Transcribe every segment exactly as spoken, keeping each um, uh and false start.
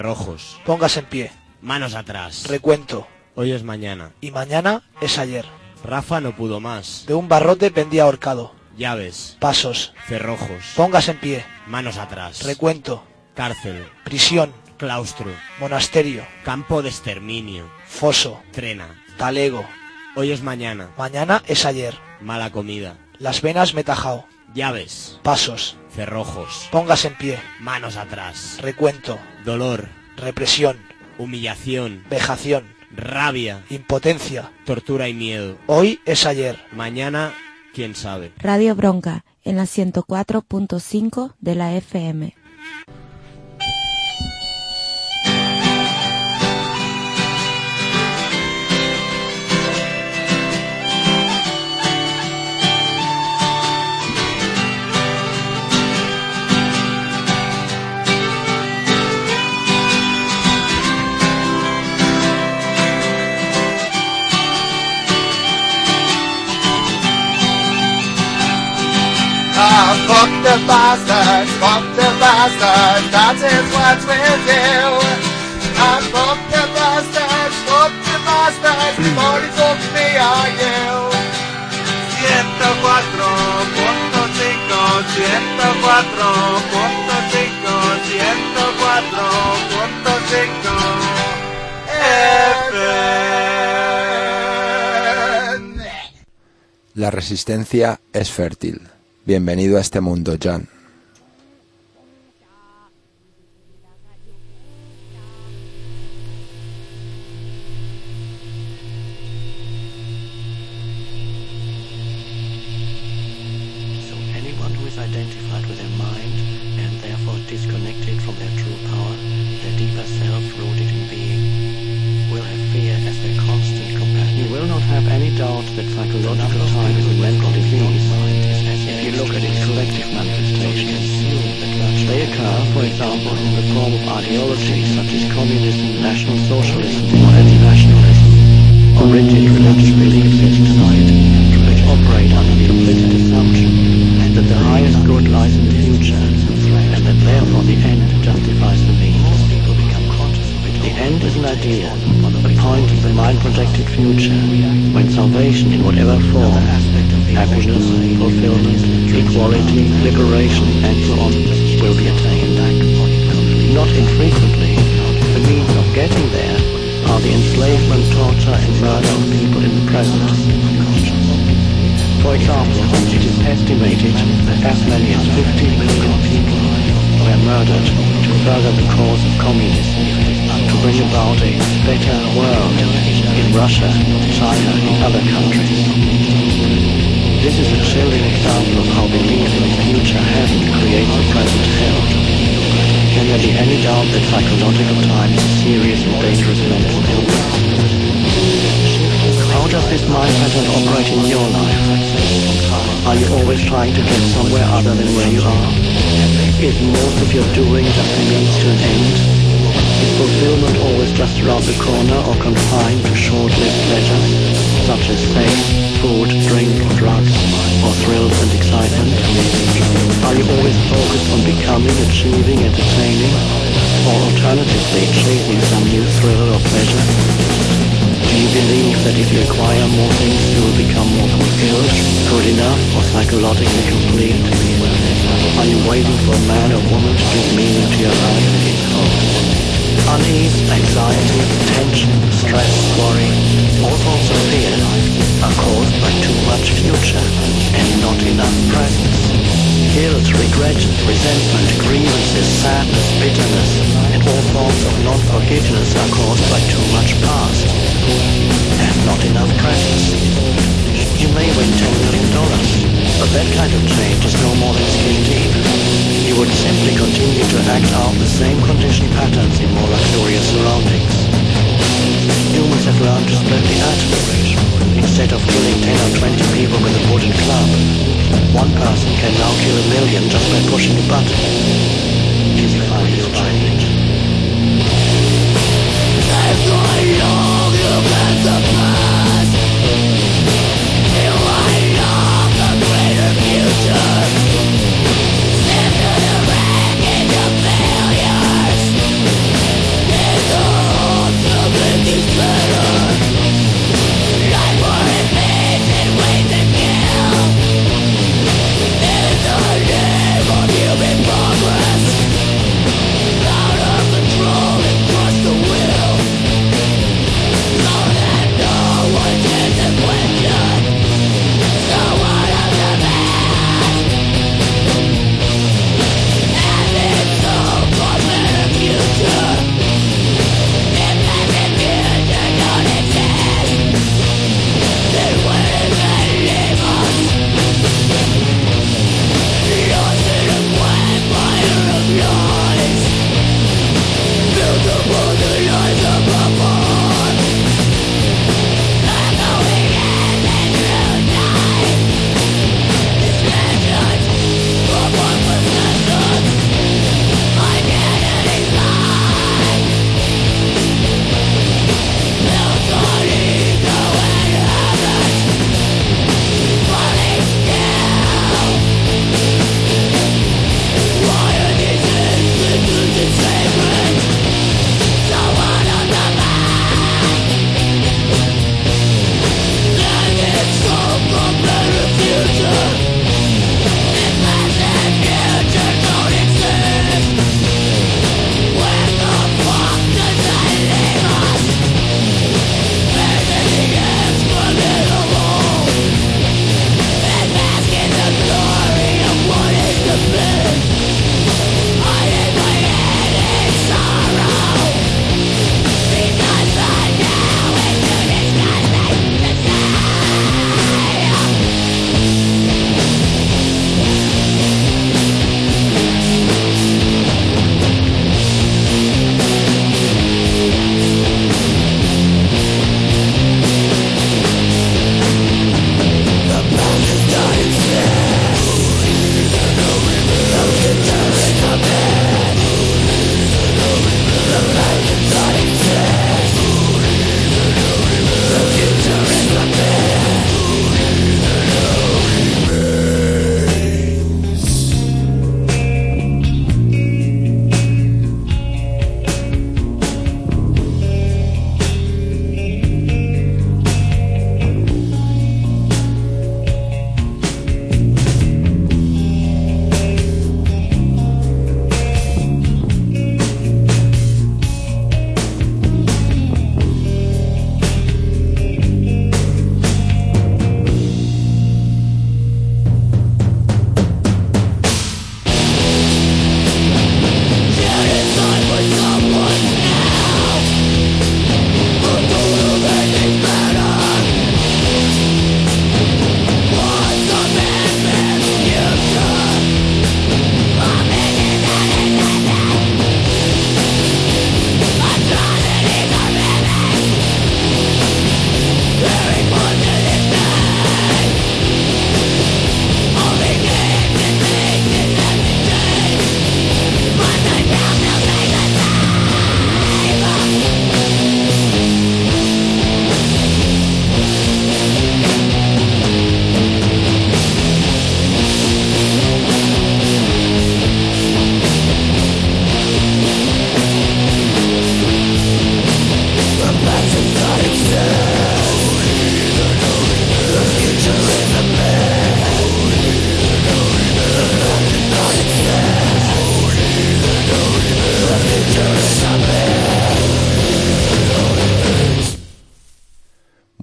Rojos. Póngase en pie. Manos atrás. Recuento. Hoy es mañana. Y mañana es ayer. Rafa no pudo más. De un barrote pendía ahorcado. Llaves. Pasos. Cerrojos. Póngase en pie. Manos atrás. Recuento. Cárcel. Prisión. Claustro. Monasterio. Campo de exterminio. Foso. Trena. Talego. Hoy es mañana. Mañana es ayer. Mala comida. Las venas me he tajao. Llaves. Pasos. Cerrojos. Póngase en pie. Manos atrás. Recuento. Dolor. Represión. Humillación. Vejación. Rabia. Impotencia. Tortura y miedo. Hoy es ayer. Mañana, quién sabe. Radio Bronca, en la ciento cuatro punto cinco de la F M. Ah, fuck the bastard, fuck the bastard, that is what we'll do. Ah, fuck the bastard, fuck the bastard, before he took me or you. ciento cuatro punto cinco, ciento cuatro punto cinco, ciento cuatro punto cinco F M. La resistencia es fértil. Bienvenido a este mundo, Jan. So anyone who is identified with their mind and therefore disconnected from their true power, their deeper self rooted in being, will have fear as their constant companion. You will not have any doubt that psychological time is a mental disease. If you look at its collective manifestations, they occur, for example, in the form of ideologies such as communism, national socialism, or anti-nationalism, or rigid religious belief systems, which operate under the implicit assumption that the highest good lies in the future, and that therefore the end justifies the means. The end is an idea, a point of the mind-projected future, when salvation in whatever form, happiness, fulfillment, equality, liberation, and so on, will be attained. Not infrequently, the means of getting there are the enslavement, torture, and murder of people in the present. For example, it is estimated that as many as fifty million people were murdered to further the cause of communism, to bring about a better world in Russia, China, and other countries. This is a chilling example of how belief in a future heaven creates a present hell. Can there be any doubt that psychological time is a serious and dangerous mental illness? How does this mind pattern operate in your life? Are you always trying to get somewhere other than where you are? Is most of your doing just a means to an end? Is fulfillment always just around the corner or confined to short-lived pleasures, such as sex, food, drink, drugs, or thrills and excitement? Are you always focused on becoming, achieving, entertaining, or alternatively chasing some new thrill or pleasure? Do you believe that if you acquire more things you will become more fulfilled, good enough, or psychologically complete? Are you waiting for a man or woman to give meaning to your life? Unease, anxiety, tension, stress, worry, all sorts of fear are caused by too much future and not enough presence. Guilt, regret, resentment, grievances, sadness, bitterness, and all forms of non-forgiveness are caused by too much past and not enough presence. You may win ten million dollars, but that kind of change is no more than skin deep. You would simply continue to act out the same conditioned patterns in more luxurious surroundings. Humans have learned to split the atom. Instead of killing ten or twenty people with a wooden club, one person can now kill a million just by pushing a button. Is the final change. Destroy all the plans of past. In light of the greater future. Send to the wreckage of failures.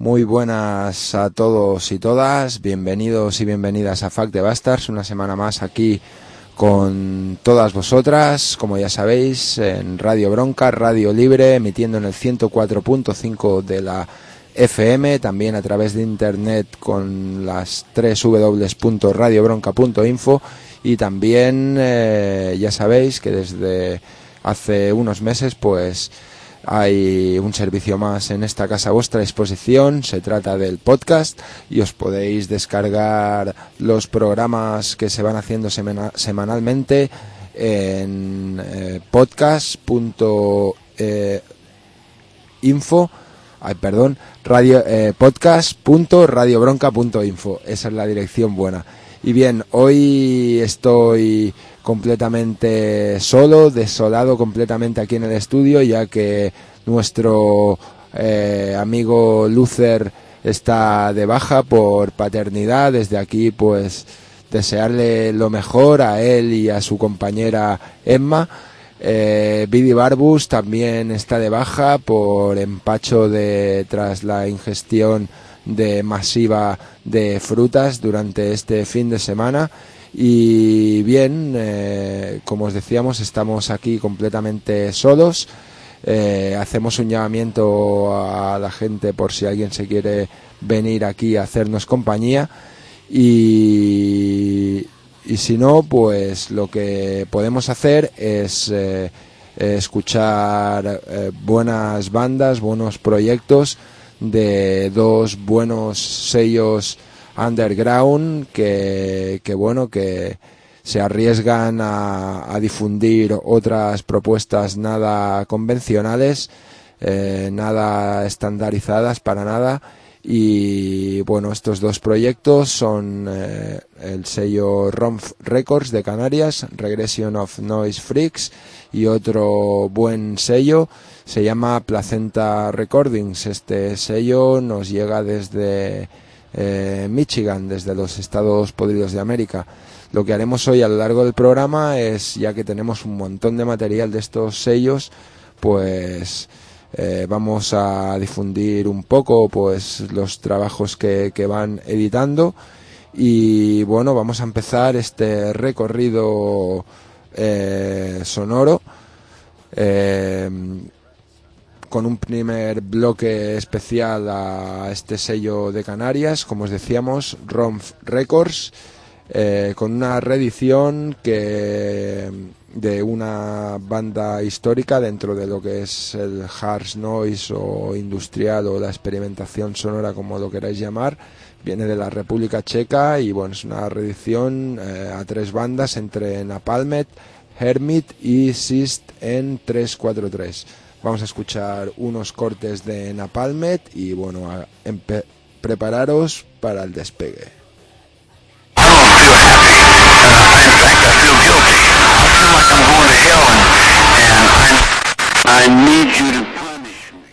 Muy buenas a todos y todas, bienvenidos y bienvenidas a Fuck the Bastards, una semana más aquí con todas vosotras, como ya sabéis, en Radio Bronca, Radio Libre, emitiendo en el ciento cuatro punto cinco de la F M, también a través de internet con las doble u doble u doble u punto radio bronca punto info y también eh, ya sabéis que desde hace unos meses pues hay un servicio más en esta casa a vuestra disposición. Se trata del podcast y os podéis descargar los programas que se van haciendo semana, semanalmente en eh, podcast punto info, ay perdón, radio eh, podcast punto radio bronca punto info. Esa es la dirección buena. Y bien, hoy estoy completamente solo, desolado completamente aquí en el estudio, ya que nuestro eh, amigo Luther está de baja por paternidad. Desde aquí pues desearle lo mejor a él y a su compañera Emma. eh, Bidi Barbus también está de baja por empacho de tras la ingestión de masiva de frutas durante este fin de semana. Y bien, eh, como os decíamos, estamos aquí completamente solos. Eh, hacemos un llamamiento a la gente por si alguien se quiere venir aquí a hacernos compañía, y, y si no, pues lo que podemos hacer es eh, escuchar eh, buenas bandas, buenos proyectos de dos buenos sellos underground que, que bueno, que se arriesgan a, a difundir otras propuestas nada convencionales, eh, nada estandarizadas para nada. Y bueno, estos dos proyectos son eh, el sello Rumpf Records de Canarias, Regression of Noise Freaks, y otro buen sello se llama Placenta Recordings. Este sello nos llega desde eh, Michigan, desde los Estados Podridos de América. Lo que haremos hoy a lo largo del programa es, ya que tenemos un montón de material de estos sellos, pues eh, vamos a difundir un poco pues los trabajos que, que van editando. Y bueno, vamos a empezar este recorrido eh, sonoro eh, con un primer bloque especial a este sello de Canarias, como os decíamos, Rumpf Records, eh, con una reedición que de una banda histórica dentro de lo que es el hard noise o industrial o la experimentación sonora, como lo queráis llamar. Viene de la República Checa y bueno, es una reedición eh, a tres bandas entre Napalmet, Hermit y Sist en trescientos cuarenta y tres. Vamos a escuchar unos cortes de Napalmet y bueno, a empe- prepararos para el despegue. I need you to punish me.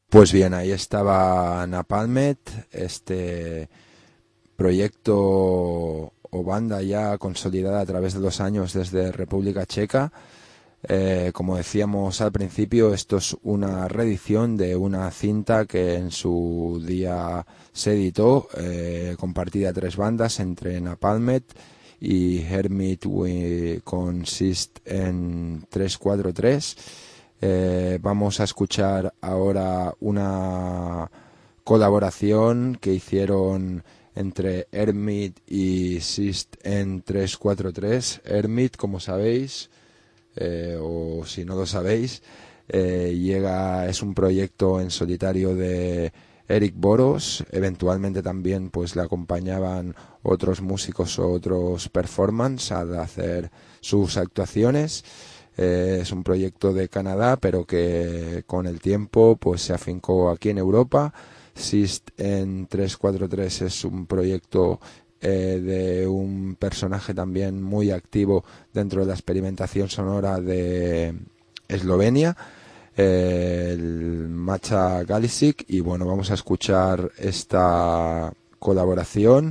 Pues bien, ahí estaba Napalmed, este proyecto o banda ya consolidada a través de los años desde República Checa. Eh, como decíamos al principio, esto es una reedición de una cinta que en su día se editó, eh, compartida a tres bandas entre Napalmed y Hermit We Consist en tres cuatro tres. Eh, vamos a escuchar ahora una colaboración que hicieron entre Hermit y Sist en tres cuatro tres. Hermit, como sabéis, Eh, o si no lo sabéis, eh, llega es un proyecto en solitario de Eric Boros. Eventualmente también pues le acompañaban otros músicos o otros performance al hacer sus actuaciones. Eh, es un proyecto de Canadá, pero que con el tiempo pues se afincó aquí en Europa. Sist en tres cuatro tres es un proyecto Eh, de un personaje también muy activo dentro de la experimentación sonora de Eslovenia, eh, el Macha Galicic, y bueno, vamos a escuchar esta colaboración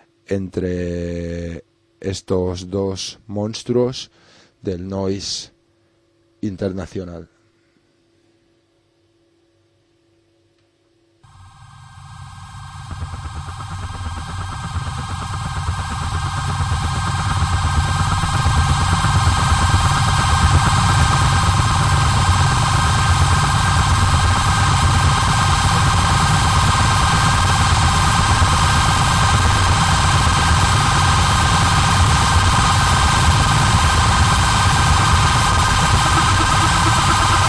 entre estos dos monstruos del noise internacional. Thank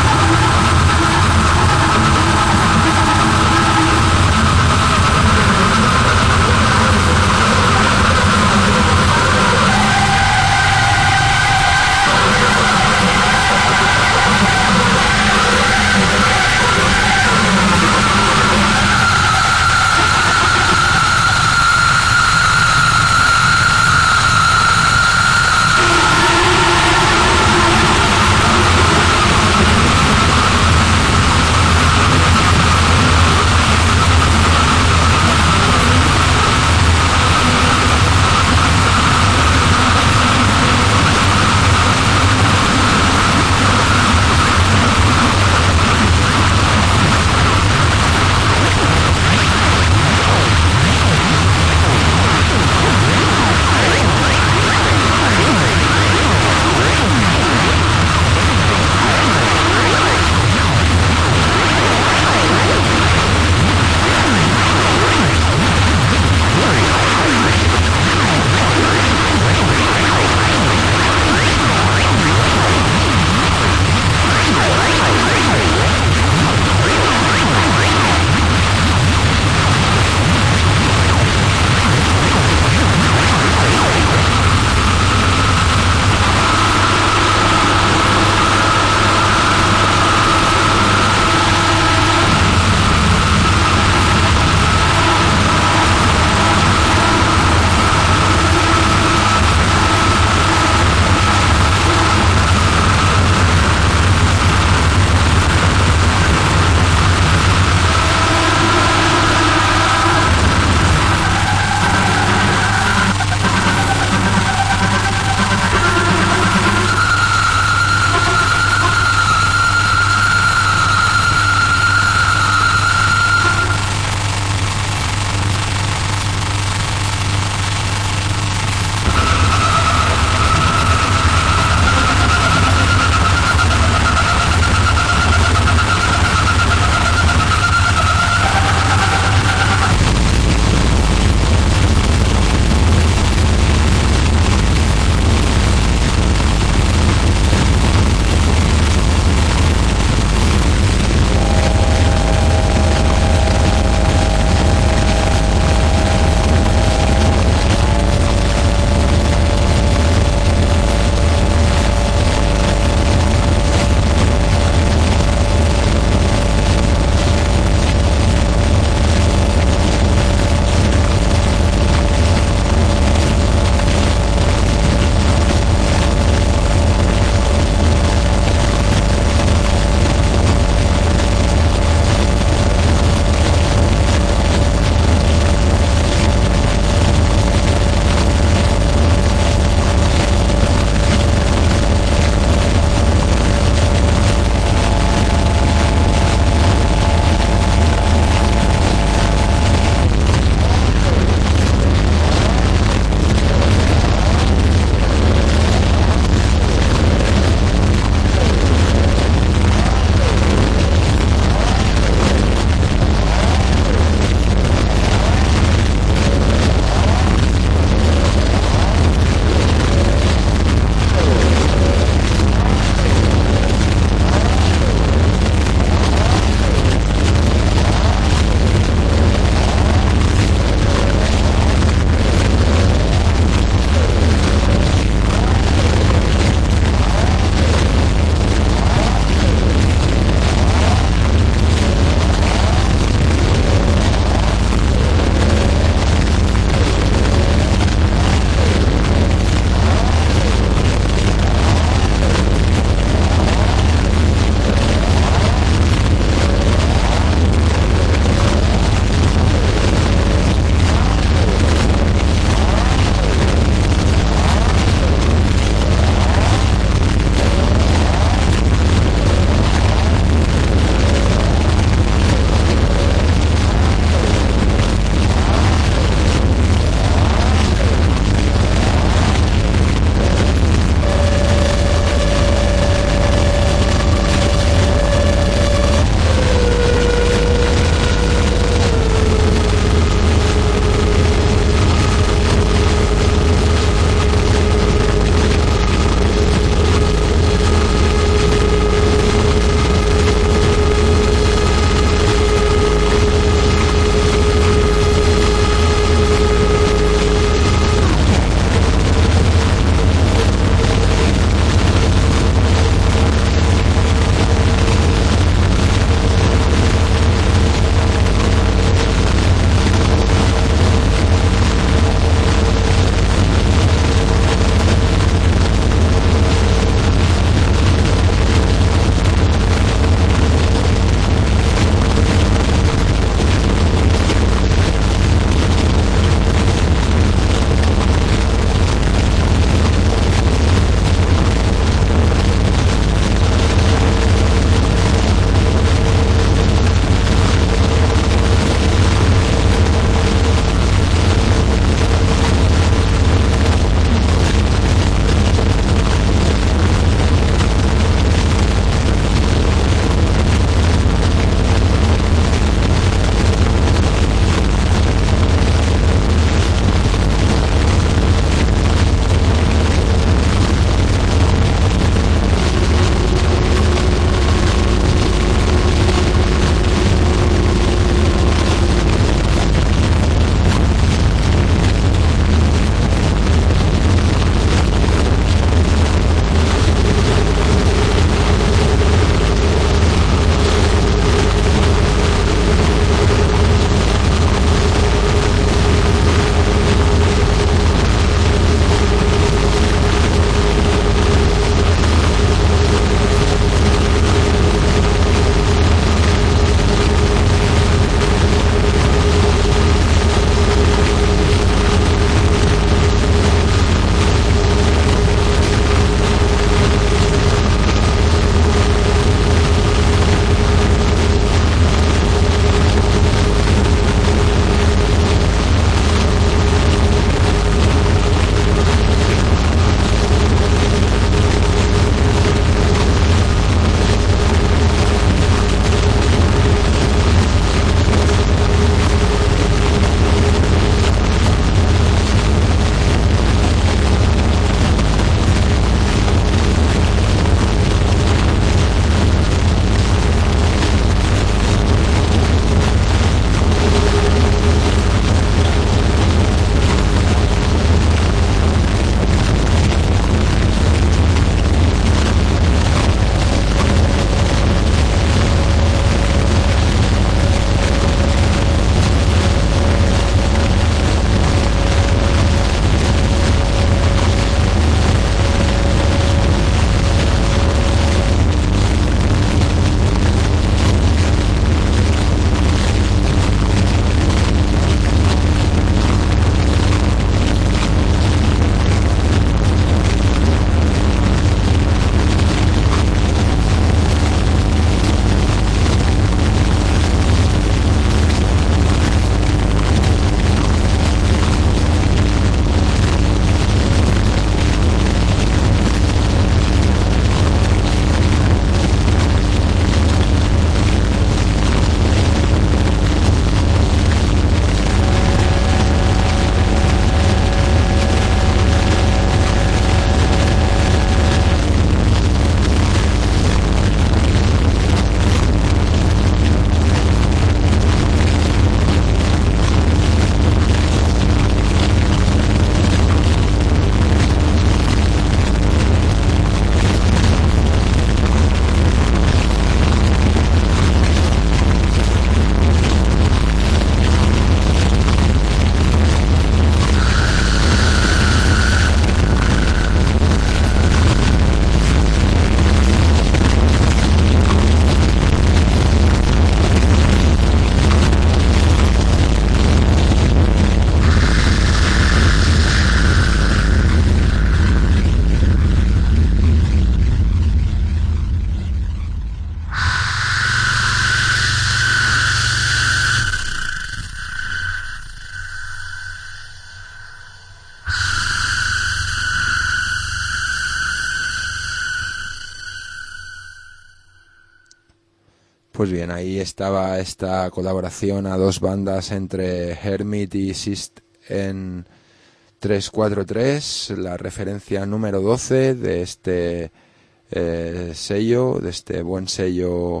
Pues bien, ahí estaba esta colaboración a dos bandas entre Hermit y Sist en tres cuatro tres, la referencia número doce de este eh, sello, de este buen sello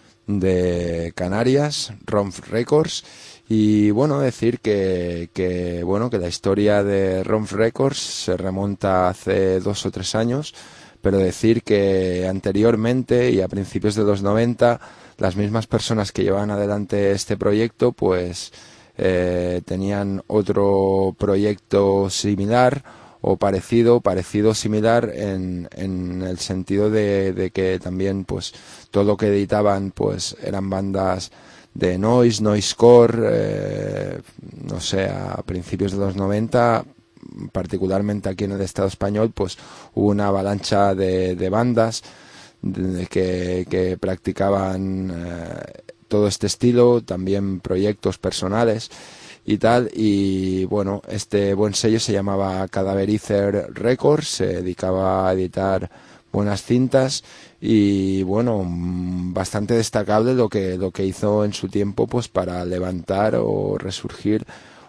de Canarias, Romf Records. Y bueno, decir que, que bueno que la historia de Romf Records se remonta hace dos o tres años, pero decir que anteriormente y a principios de los noventa las mismas personas que llevaban adelante este proyecto pues eh, tenían otro proyecto similar o parecido, parecido similar en, en el sentido de, de que también pues todo lo que editaban pues eran bandas de noise, noisecore, eh, no sé, a principios de los noventa, particularmente aquí en el Estado español, pues hubo una avalancha de, de bandas de, que, que practicaban eh, todo este estilo, también proyectos personales y tal, y bueno, este buen sello se llamaba Cadaverizer Records, se dedicaba a editar buenas cintas y bueno, bastante destacable lo que lo que hizo en su tiempo pues para levantar o resurgir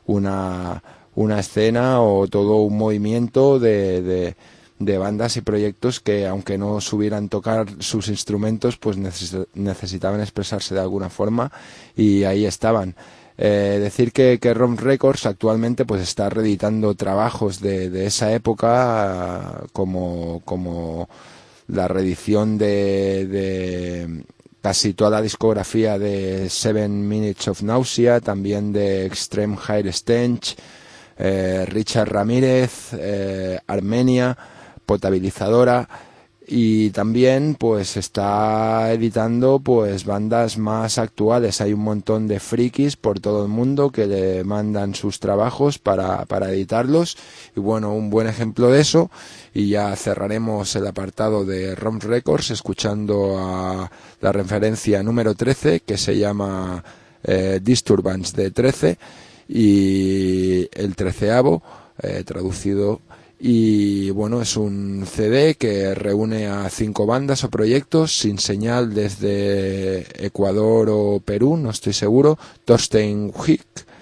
una una escena o todo un movimiento de, de, de bandas y proyectos que aunque no supieran tocar sus instrumentos pues neces- necesitaban expresarse de alguna forma y ahí estaban. Eh, decir que, que Romf Records actualmente pues está reeditando trabajos de, de esa época como, como la reedición de, de casi toda la discografía de Seven Minutes of Nausea, también de Extreme High Stench, eh, Richard Ramírez, eh, Armenia, Potabilizadora, y también pues está editando pues bandas más actuales. Hay un montón de frikis por todo el mundo que le mandan sus trabajos para, para editarlos y bueno, un buen ejemplo de eso, y ya cerraremos el apartado de Romf Records escuchando a la referencia número trece que se llama eh, Disturbance de trece y el treceavo eh, traducido. Y bueno, es un C D que reúne a cinco bandas o proyectos sin señal desde Ecuador o Perú, no estoy seguro. Thorstein Wick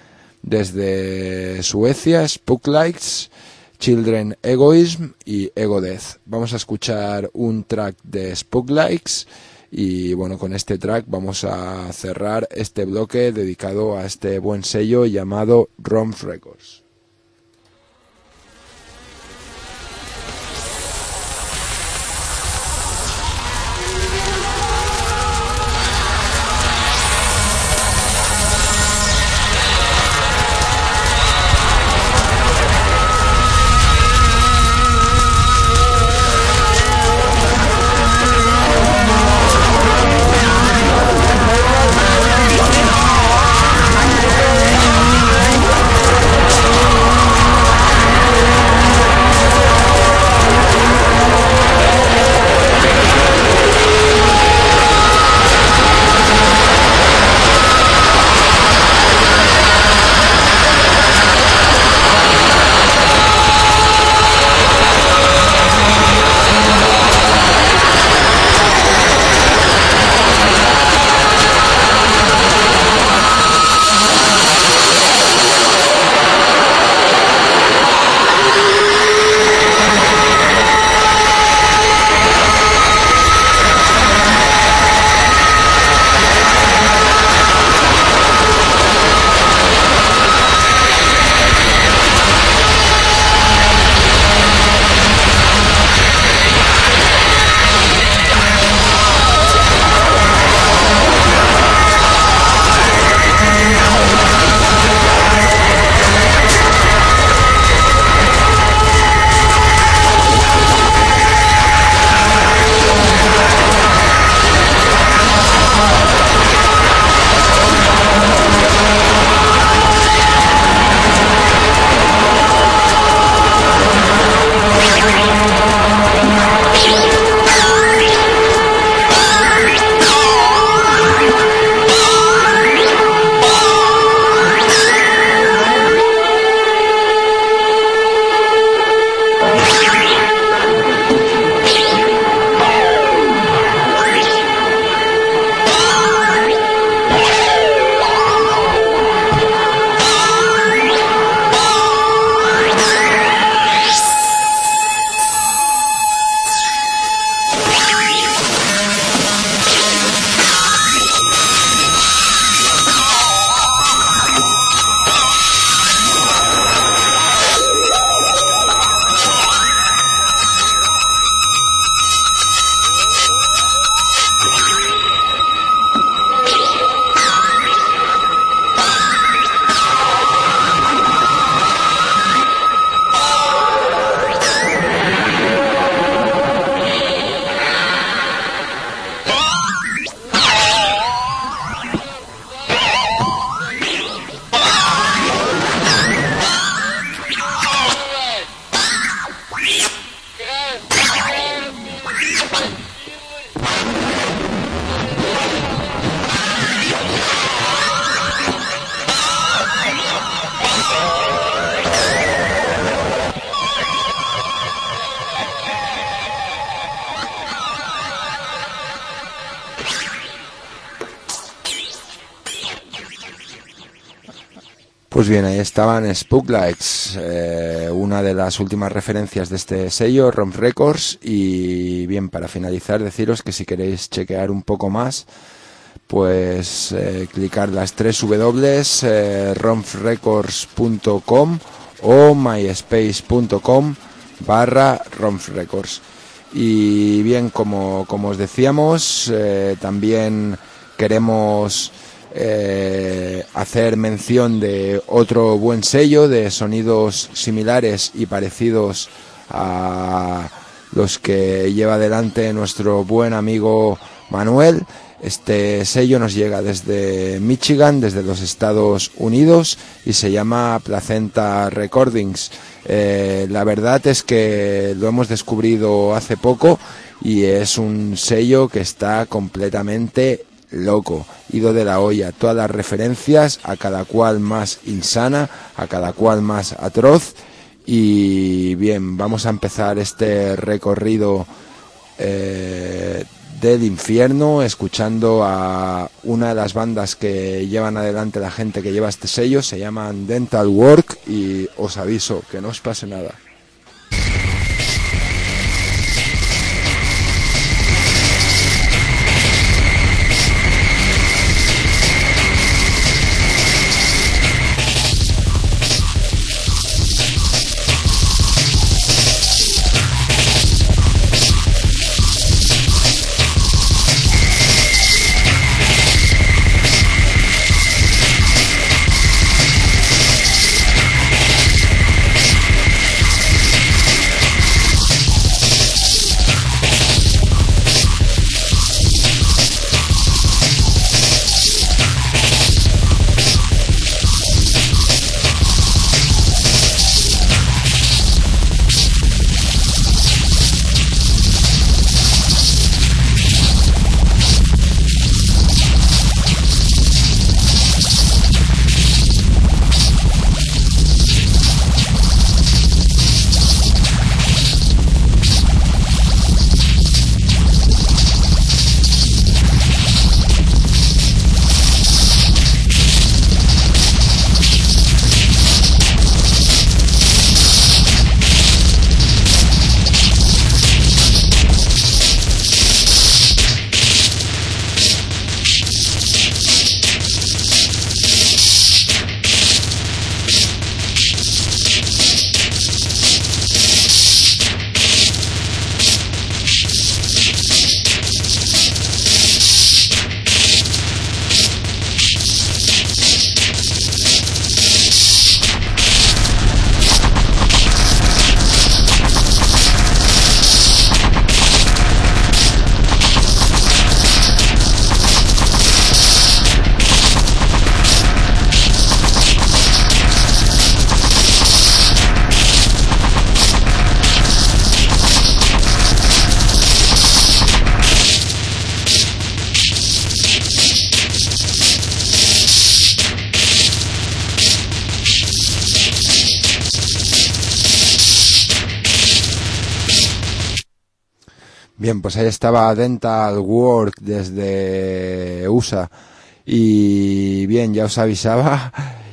desde Suecia, Spooklights, Children Egoism y Ego Death. Vamos a escuchar un track de Spooklights y bueno, con este track vamos a cerrar este bloque dedicado a este buen sello llamado Romf Records. Thank you. Pues bien, ahí estaban Spooklights, eh, una de las últimas referencias de este sello, Romf Records. Y bien, para finalizar, deciros que si queréis chequear un poco más, pues eh, clicar las tres W, eh, romf records punto com o myspace punto com barra Romf Records. Y bien, como, como os decíamos, eh, también queremos eh, hacer mención de otro buen sello de sonidos similares y parecidos a los que lleva adelante nuestro buen amigo Manuel. Este sello nos llega desde Michigan, desde los Estados Unidos, y se llama Placenta Recordings. Eh, la verdad es que lo hemos descubrido hace poco y es un sello que está completamente loco, ido de la olla. Todas las referencias, a cada cual más insana, a cada cual más atroz. Y bien, vamos a empezar este recorrido eh, del infierno escuchando a una de las bandas que llevan adelante la gente que lleva este sello. Se llaman Dental Work y os aviso que no os pase nada. Bien, pues ahí estaba Dental Work desde U S A. Y bien, ya os avisaba.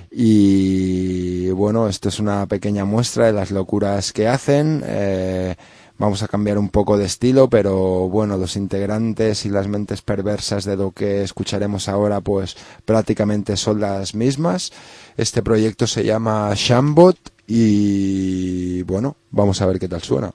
Y bueno, esto es una pequeña muestra de las locuras que hacen. Eh, vamos a cambiar un poco de estilo, pero bueno, los integrantes y las mentes perversas de lo que escucharemos ahora pues prácticamente son las mismas. Este proyecto se llama Shambot y bueno, vamos a ver qué tal suena.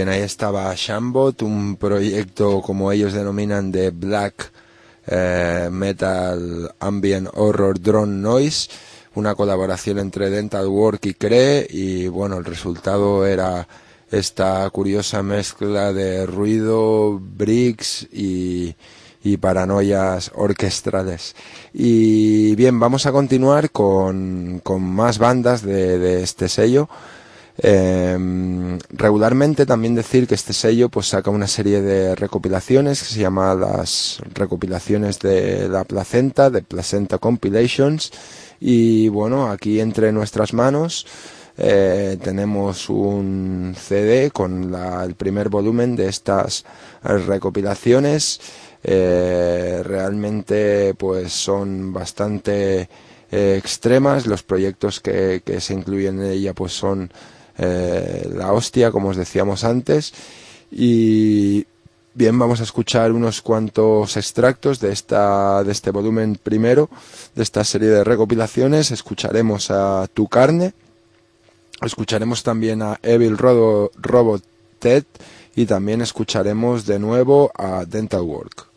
bien, ahí estaba Shambot, un proyecto como ellos denominan de Black eh, Metal Ambient Horror Drone Noise, una colaboración entre Dental Work y Cree, y bueno, el resultado era esta curiosa mezcla de ruido, bricks y, y paranoias orquestrales. Y bien, vamos a continuar con, con más bandas de, de este sello. Eh, regularmente también decir que este sello pues saca una serie de recopilaciones que se llama las recopilaciones de la placenta, de Placenta Compilations, y bueno, aquí entre nuestras manos eh, tenemos un C D con la, el primer volumen de estas recopilaciones. Eh, realmente pues son bastante eh, extremas. Los proyectos que, que se incluyen en ella pues son Eh, la hostia, como os decíamos antes. Y bien, vamos a escuchar unos cuantos extractos de esta de este volumen primero, de esta serie de recopilaciones. Escucharemos a Tu Carne, escucharemos también a Evil Robo, Robot Ted, y también escucharemos de nuevo a Dental Work.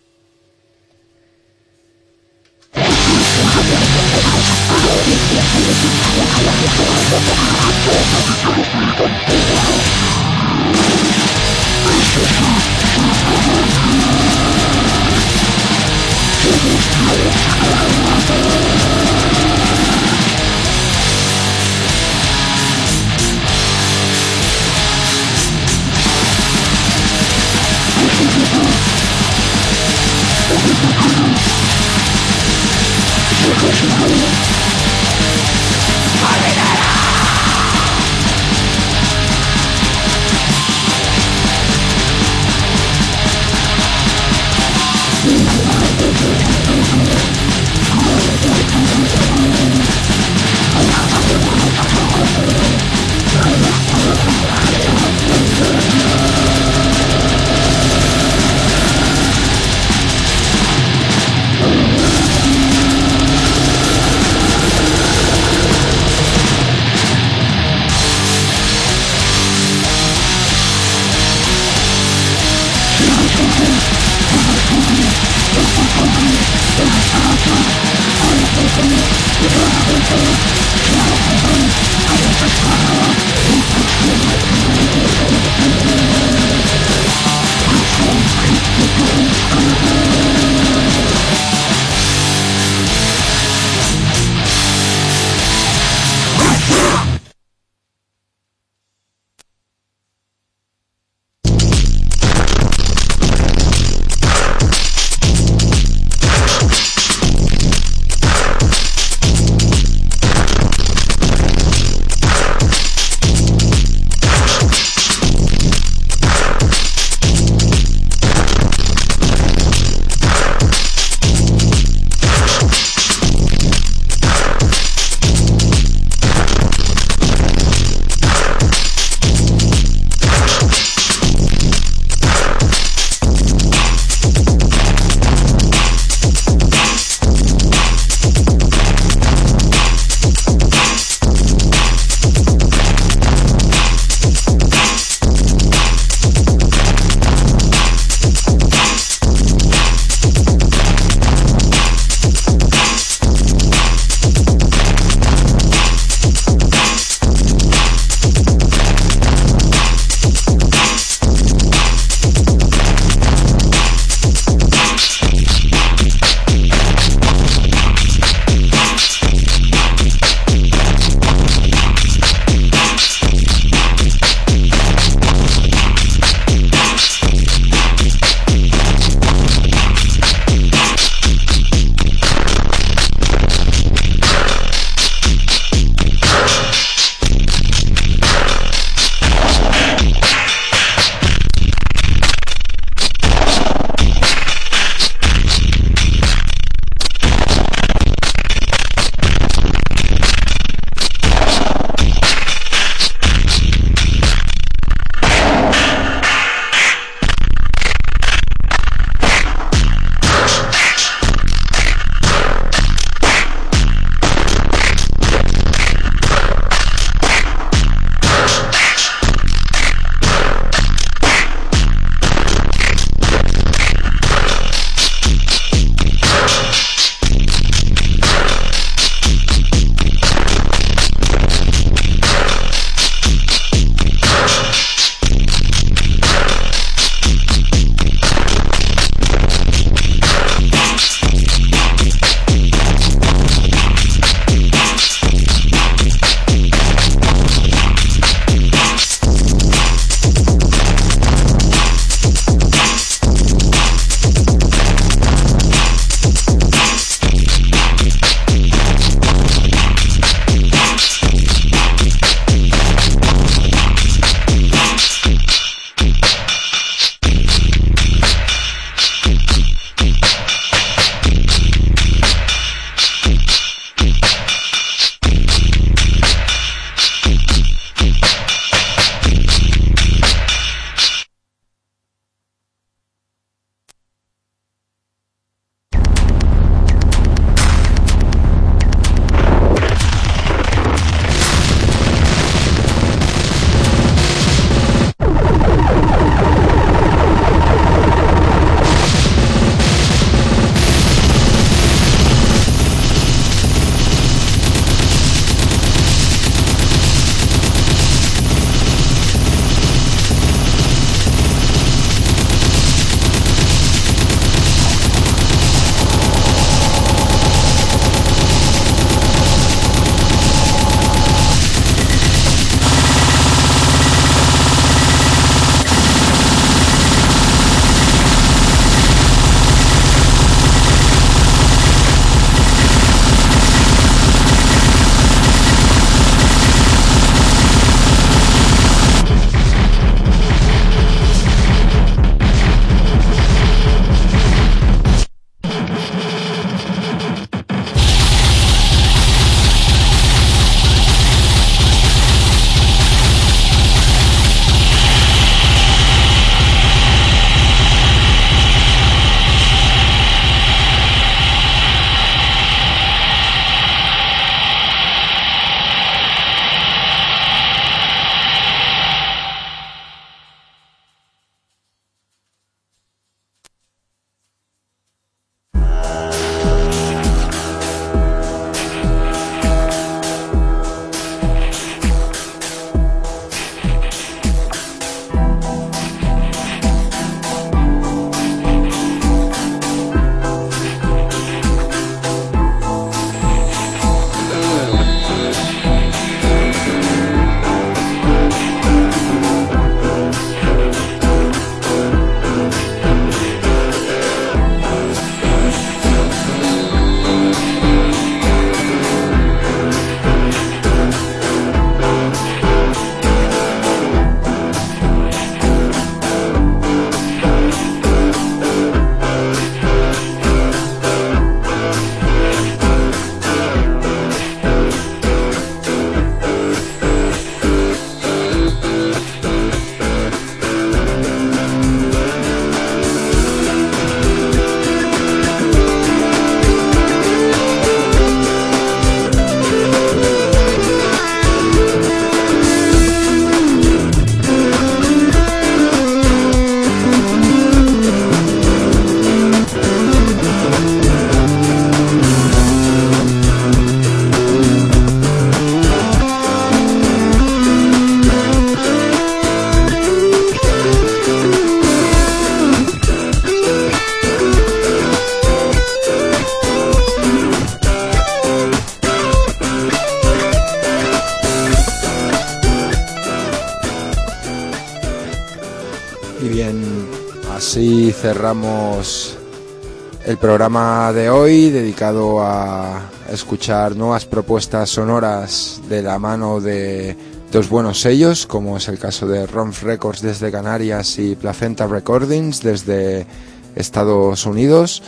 así cerramos el programa de hoy, dedicado a escuchar nuevas propuestas sonoras de la mano de dos buenos sellos, como es el caso de Ronf Records desde Canarias y Placenta Recordings desde Estados Unidos.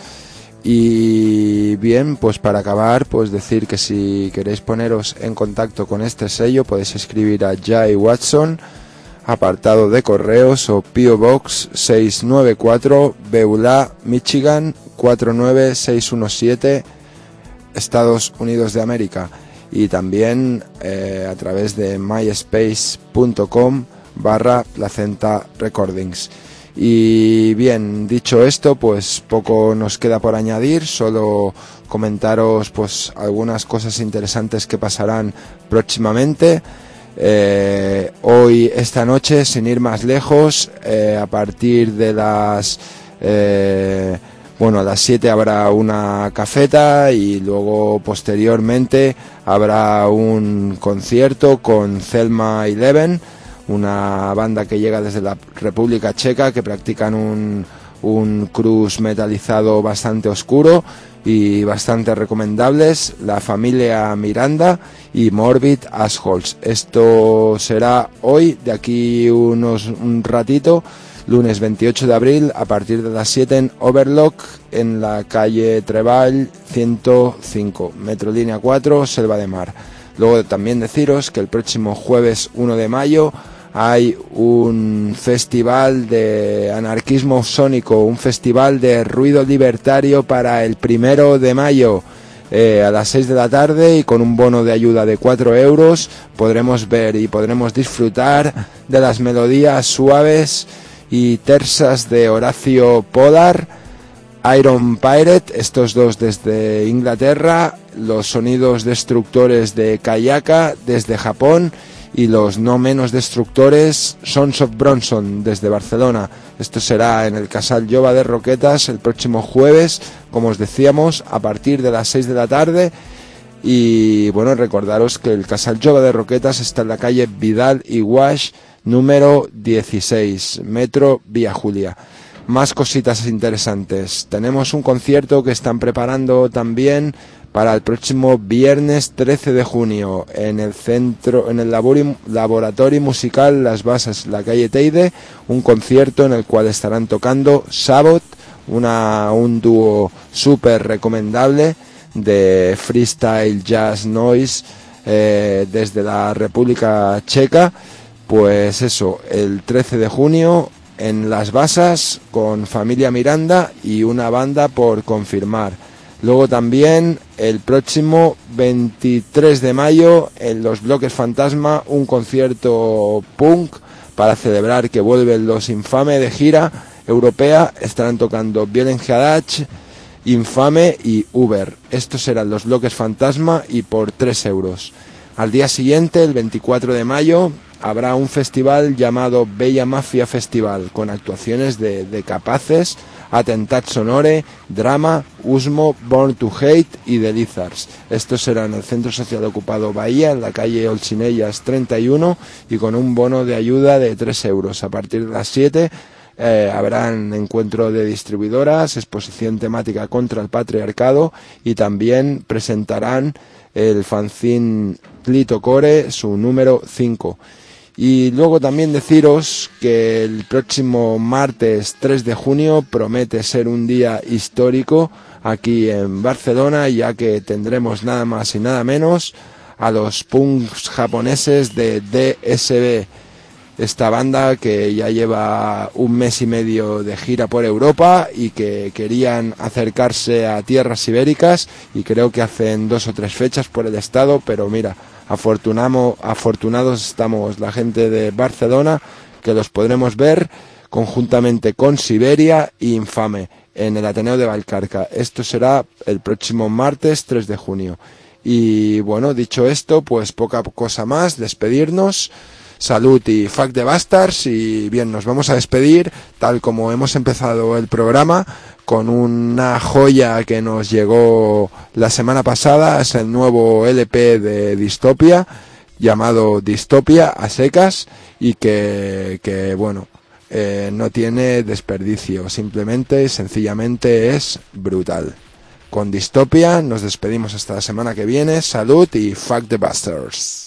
Y bien, pues para acabar, pues decir que si queréis poneros en contacto con este sello, podéis escribir a Jay Watson, apartado de correos, o P O Box seiscientos noventa y cuatro, Beulah, Michigan cuatro nueve seis uno siete, Estados Unidos de América, y también eh, a través de myspace.com barra Placenta Recordings. Y bien, dicho esto, pues poco nos queda por añadir, solo comentaros pues algunas cosas interesantes que pasarán próximamente. Eh, hoy, esta noche, sin ir más lejos, eh, a partir de las eh, bueno, a las siete habrá una cafeta y luego posteriormente habrá un concierto con Thelma Eleven, una banda que llega desde la República Checa, que practican un, un cruz metalizado bastante oscuro y bastante recomendables, la familia Miranda y Morbid Assholes. Esto será hoy, de aquí unos un ratito, lunes veintiocho de abril, a partir de las siete en Overlock, en la calle Treball ciento cinco, Metro Línea cuatro, Selva de Mar. Luego también deciros que el próximo jueves uno de mayo hay un festival de anarquismo sónico, un festival de ruido libertario para el primero de mayo. Eh, a las seis de la tarde, y con un bono de ayuda de cuatro euros podremos ver y podremos disfrutar de las melodías suaves y tersas de Horacio Pollard, Iron Pirate, estos dos desde Inglaterra, los sonidos destructores de Kayaka desde Japón y los no menos destructores Sons of Bronson desde Barcelona. Esto será en el Casal Jove de Roquetas el próximo jueves, como os decíamos, a partir de las seis de la tarde. Y bueno, recordaros que el Casal Jove de Roquetas está en la calle Vidal y Guasch número dieciséis, Metro Vía Julia. Más cositas interesantes. Tenemos un concierto que están preparando también para el próximo viernes trece de junio en el centro, en el labori, laboratorio musical Las Basas, la calle Teide, un concierto en el cual estarán tocando Sabot, una, un dúo súper recomendable de freestyle jazz noise eh, desde la República Checa. Pues eso, el trece de junio en Las Basas con Familia Miranda y una banda por confirmar. Luego también el próximo veintitrés de mayo en los Bloques Fantasma, un concierto punk para celebrar que vuelven los Infame de gira europea. Estarán tocando Violent Hadach, Infame y Uber. Estos serán los Bloques Fantasma y por tres euros. Al día siguiente, el veinticuatro de mayo, habrá un festival llamado Bella Mafia Festival, con actuaciones de, de Capaces, Attentat Sonore, Drama, Usmo, Born to Hate y The Lizards. Esto será en el Centro Social Ocupado Bahía, en la calle Olsinellas treinta y uno, y con un bono de ayuda de tres euros. A partir de las siete eh, habrán encuentro de distribuidoras, exposición temática contra el patriarcado, y también presentarán el fanzine Plito Core, su número cinco. Y luego también deciros que el próximo martes tres de junio promete ser un día histórico aquí en Barcelona, ya que tendremos nada más y nada menos a los punks japoneses de D S B, esta banda que ya lleva un mes y medio de gira por Europa y que querían acercarse a tierras ibéricas, y creo que hacen dos o tres fechas por el estado, pero mira, afortunamos, afortunados estamos la gente de Barcelona, que los podremos ver conjuntamente con Siberia e Infame en el Ateneo de Vallcarca. Esto será el próximo martes tres de junio. Y bueno, dicho esto, pues poca cosa más, despedirnos. Salud y fuck the bastards. Y bien, nos vamos a despedir tal como hemos empezado el programa, con una joya que nos llegó la semana pasada. Es el nuevo L P de Distopia, llamado Distopia a secas, y que, que bueno, eh, no tiene desperdicio, simplemente y sencillamente es brutal. Con Dystopia nos despedimos hasta la semana que viene. Salud y fuck the bastards.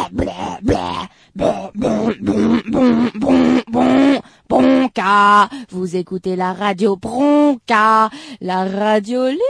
blah, blah, bon, bon, bon, bon, bon, bon, Bronca. Vous écoutez la radio Bronca, la radio libre